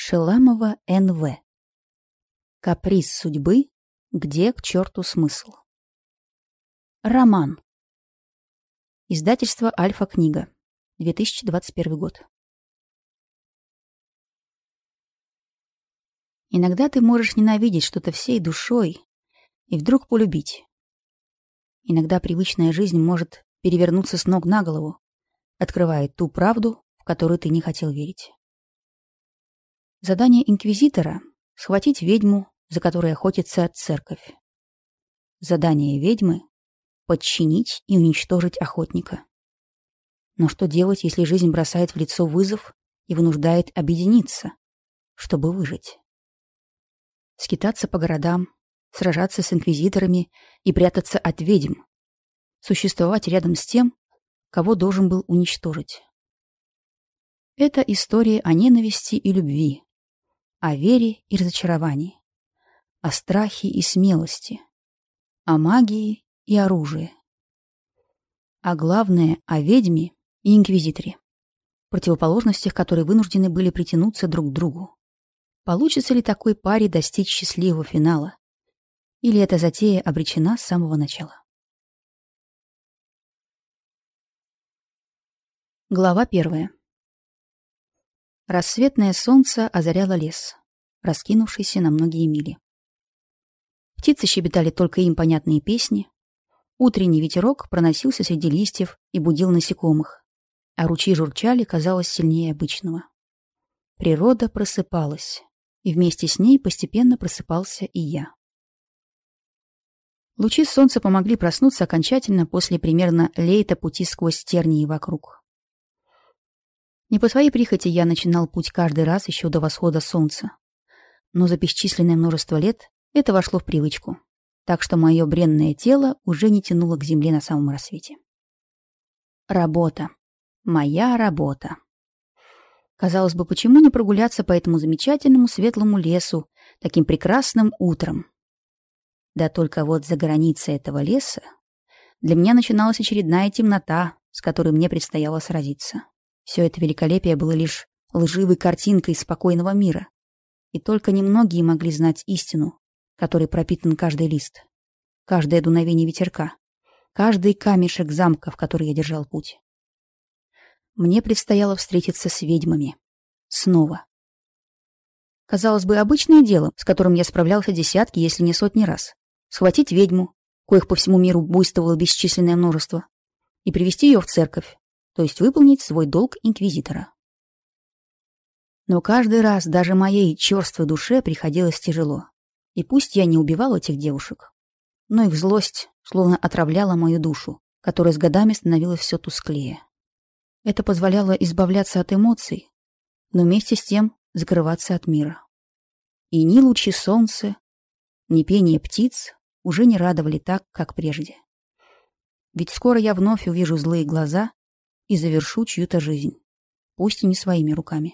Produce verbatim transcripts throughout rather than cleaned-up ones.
Шеламова эн вэ. Каприз судьбы, где к черту смысл. Роман. Издательство «Альфа-книга», две тысячи двадцать первый год. Иногда ты можешь ненавидеть что-то всей душой и вдруг полюбить. Иногда привычная жизнь может перевернуться с ног на голову, открывая ту правду, в которую ты не хотел верить. Задание инквизитора — схватить ведьму, за которой охотится церковь. Задание ведьмы — подчинить и уничтожить охотника. Но что делать, если жизнь бросает в лицо вызов и вынуждает объединиться, чтобы выжить? Скитаться по городам, сражаться с инквизиторами и прятаться от ведьм, существовать рядом с тем, кого должен был уничтожить. Это история о ненависти и любви, о вере и разочаровании, о страхе и смелости, о магии и оружии. А главное, о ведьме и инквизиторе, противоположностях, которые вынуждены были притянуться друг к другу. Получится ли такой паре достичь счастливого финала? Или эта затея обречена с самого начала? Глава первая. Рассветное солнце озаряло лес, раскинувшийся на многие мили. Птицы щебетали только им понятные песни. Утренний ветерок проносился среди листьев и будил насекомых, а ручьи журчали, казалось, сильнее обычного. Природа просыпалась, и вместе с ней постепенно просыпался и я. Лучи солнца помогли проснуться окончательно после примерно лейта пути сквозь тернии вокруг. Не по своей прихоти я начинал путь каждый раз еще до восхода солнца, но за бесчисленное множество лет это вошло в привычку, так что мое бренное тело уже не тянуло к земле на самом рассвете. Работа. Моя работа. Казалось бы, почему не прогуляться по этому замечательному светлому лесу таким прекрасным утром? Да только вот за границей этого леса для меня начиналась очередная темнота, с которой мне предстояло сразиться. Все это великолепие было лишь лживой картинкой спокойного мира, и только немногие могли знать истину, которой пропитан каждый лист, каждое дуновение ветерка, каждый камешек замка, в который я держал путь. Мне предстояло встретиться с ведьмами. Снова. Казалось бы, обычное дело, с которым я справлялся десятки, если не сотни раз. Схватить ведьму, коих по всему миру буйствовало бесчисленное множество, и привести ее в церковь, то есть выполнить свой долг инквизитора. Но каждый раз даже моей черствой душе приходилось тяжело. И пусть я не убивал этих девушек, но их злость словно отравляла мою душу, которая с годами становилась все тусклее. Это позволяло избавляться от эмоций, но вместе с тем закрываться от мира. И ни лучи солнца, ни пение птиц уже не радовали так, как прежде. Ведь скоро я вновь увижу злые глаза и завершу чью-то жизнь, пусть и не своими руками.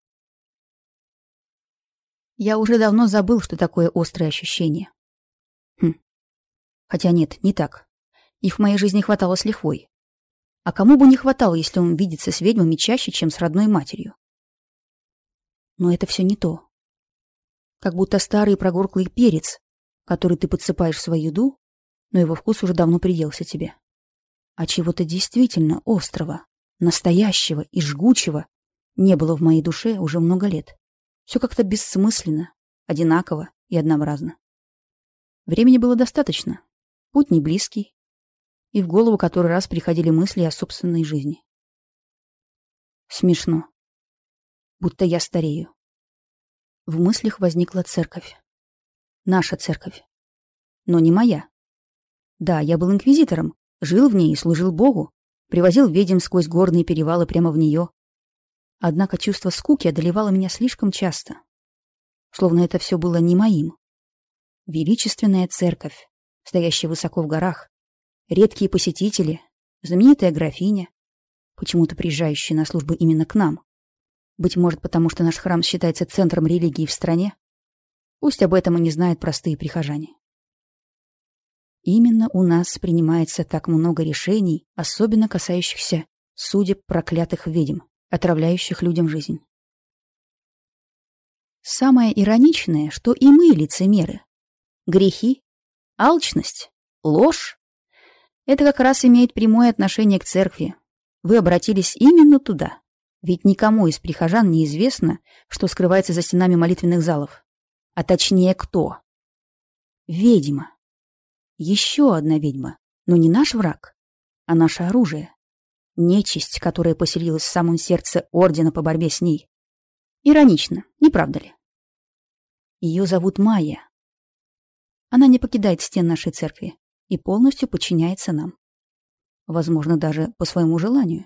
Я уже давно забыл, что такое острое ощущение. Хм. Хотя нет, не так. Их в моей жизни хватало с лихвой. А кому бы не хватало, если он видится с ведьмами чаще, чем с родной матерью? Но это все не то. Как будто старый прогорклый перец, который ты подсыпаешь в свою еду, но его вкус уже давно приелся тебе. А чего-то действительно острого, настоящего и жгучего не было в моей душе уже много лет. Все как-то бессмысленно, одинаково и однообразно. Времени было достаточно, путь не близкий, и в голову который раз приходили мысли о собственной жизни. Смешно. Будто я старею. В мыслях возникла церковь. Наша церковь. Но не моя. Да, я был инквизитором, жил в ней и служил Богу, привозил ведьм сквозь горные перевалы прямо в нее. Однако чувство скуки одолевало меня слишком часто. Словно это все было не моим. Величественная церковь, стоящая высоко в горах, редкие посетители, знаменитая графиня, почему-то приезжающая на службу именно к нам. Быть может, потому что наш храм считается центром религии в стране. Пусть об этом и не знают простые прихожане. Именно у нас принимается так много решений, особенно касающихся судеб проклятых ведьм, отравляющих людям жизнь. Самое ироничное, что и мы лицемеры. Грехи, алчность, ложь — это как раз имеет прямое отношение к церкви. Вы обратились именно туда. Ведь никому из прихожан не известно, что скрывается за стенами молитвенных залов. А точнее, кто? Ведьма. Еще одна ведьма. Но не наш враг, а наше оружие. Нечисть, которая поселилась в самом сердце ордена по борьбе с ней. Иронично, не правда ли? Ее зовут Майя. Она не покидает стен нашей церкви и полностью подчиняется нам. Возможно, даже по своему желанию.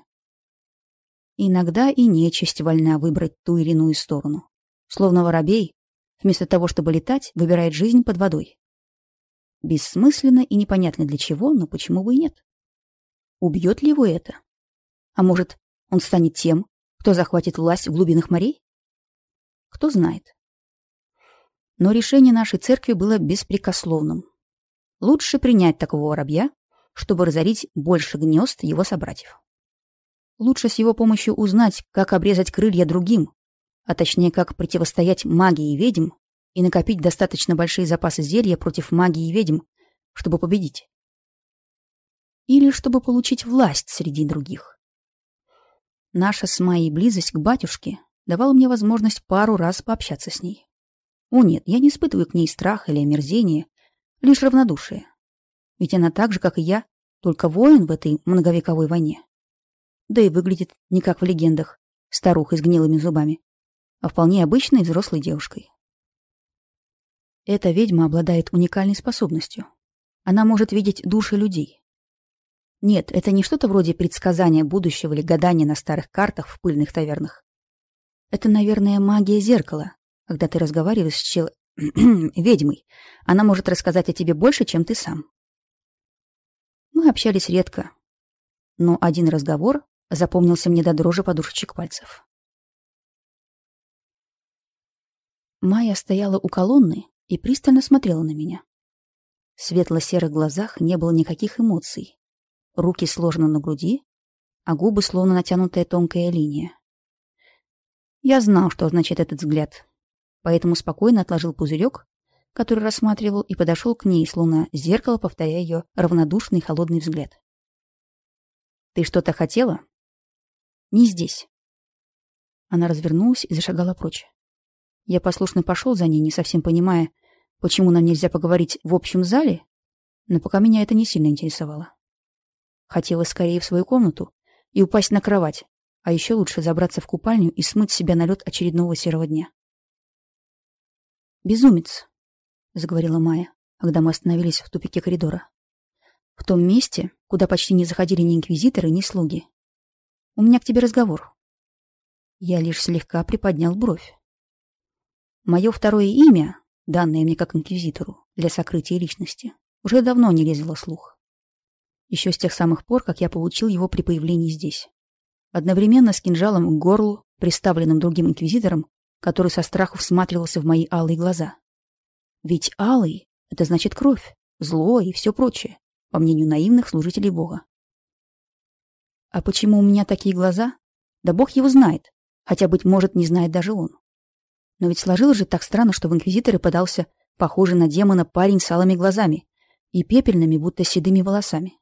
Иногда и нечисть вольна выбрать ту или иную сторону. Словно воробей, вместо того, чтобы летать, выбирает жизнь под водой. Бессмысленно и непонятно для чего, но почему бы и нет? Убьет ли его это? А может, он станет тем, кто захватит власть в глубинах морей? Кто знает. Но решение нашей церкви было беспрекословным. Лучше принять такого воробья, чтобы разорить больше гнезд его собратьев. Лучше с его помощью узнать, как обрезать крылья другим, а точнее, как противостоять магии ведьм и накопить достаточно большие запасы зелья против магии ведьм, чтобы победить. Или чтобы получить власть среди других. Наша с Майей близость к батюшке давала мне возможность пару раз пообщаться с ней. О нет, я не испытываю к ней страх или омерзение, лишь равнодушие. Ведь она так же, как и я, только воин в этой многовековой войне. Да и выглядит не как в легендах, старухой с гнилыми зубами, а вполне обычной взрослой девушкой. Эта ведьма обладает уникальной способностью. Она может видеть души людей. Нет, это не что-то вроде предсказания будущего или гадания на старых картах в пыльных тавернах. Это, наверное, магия зеркала. Когда ты разговариваешь с чел... ведьмой, она может рассказать о тебе больше, чем ты сам. Мы общались редко, но один разговор запомнился мне до дрожи подушечек пальцев. Майя стояла у колонны и пристально смотрела на меня. В светло-серых глазах не было никаких эмоций. Руки сложены на груди, а губы словно натянутая тонкая линия. Я знал, что означает этот взгляд, поэтому спокойно отложил пузырек, который рассматривал, и подошел к ней, словно зеркало, повторяя ее равнодушный холодный взгляд. «Ты что-то хотела?» «Не здесь». Она развернулась и зашагала прочь. Я послушно пошел за ней, не совсем понимая, почему нам нельзя поговорить в общем зале, но пока меня это не сильно интересовало. Хотела скорее в свою комнату и упасть на кровать, а еще лучше забраться в купальню и смыть с себя налет очередного серого дня. «Безумец», — заговорила Майя, когда мы остановились в тупике коридора. «В том месте, куда почти не заходили ни инквизиторы, ни слуги. У меня к тебе разговор». Я лишь слегка приподнял бровь. Мое второе имя, данное мне как инквизитору для сокрытия личности, уже давно не лезло слух. Еще с тех самых пор, как я получил его при появлении здесь. Одновременно с кинжалом к горлу, приставленным другим инквизитором, который со страху всматривался в мои алые глаза. Ведь алый — это значит кровь, зло и все прочее, по мнению наивных служителей Бога. А почему у меня такие глаза? Да Бог его знает, хотя, быть может, не знает даже он. Но ведь сложилось же так странно, что в инквизиторы подался похожий на демона парень с алыми глазами и пепельными, будто седыми волосами.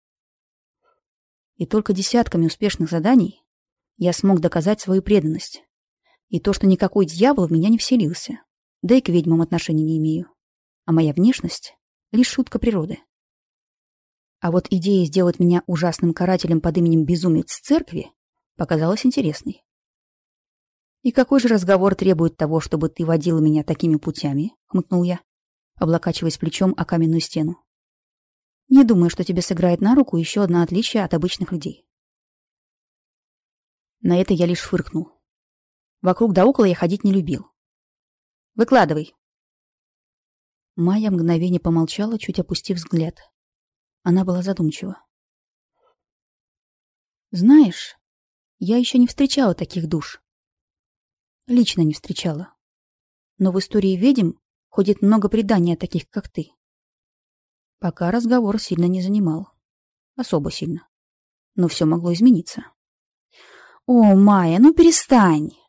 И только десятками успешных заданий я смог доказать свою преданность. И то, что никакой дьявол в меня не вселился, да и к ведьмам отношения не имею. А моя внешность — лишь шутка природы. А вот идея сделать меня ужасным карателем под именем Безумец церкви показалась интересной. «И какой же разговор требует того, чтобы ты водила меня такими путями?» — хмыкнул я, облокачиваясь плечом о каменную стену. «Не думаю, что тебе сыграет на руку еще одно отличие от обычных людей». На это я лишь фыркнул. Вокруг да около я ходить не любил. «Выкладывай». Майя мгновение помолчала, чуть опустив взгляд. Она была задумчива. «Знаешь, я еще не встречала таких душ. Лично не встречала. Но в истории ведьм ходит много преданий о таких, как ты. Пока разговор сильно не занимал. Особо сильно. Но все могло измениться». «О, Майя, ну перестань!»